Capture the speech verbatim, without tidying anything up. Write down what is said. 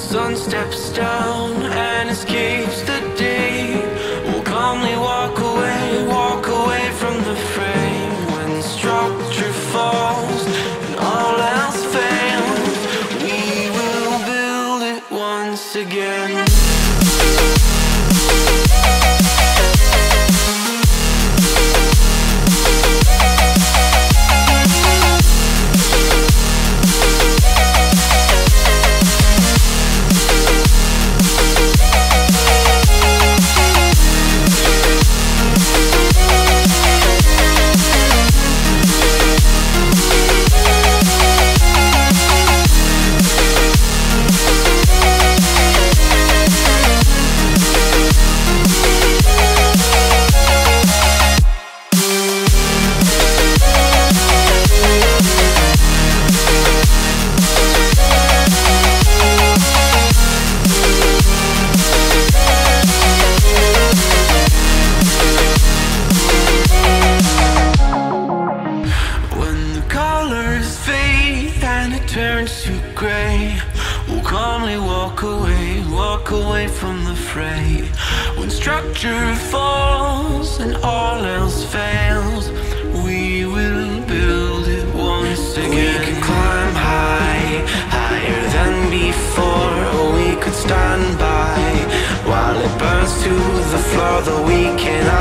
sun steps down and escapes the day. We'll calmly walk away, walk away from the fray. When structure falls and all else fails, we will build it once again. Turns to grey, we'll calmly walk away, walk away from the fray. When structure falls and all else fails, we will build it once again. We can climb high, higher than before, or we could stand by while it burns to the floor, though we cannot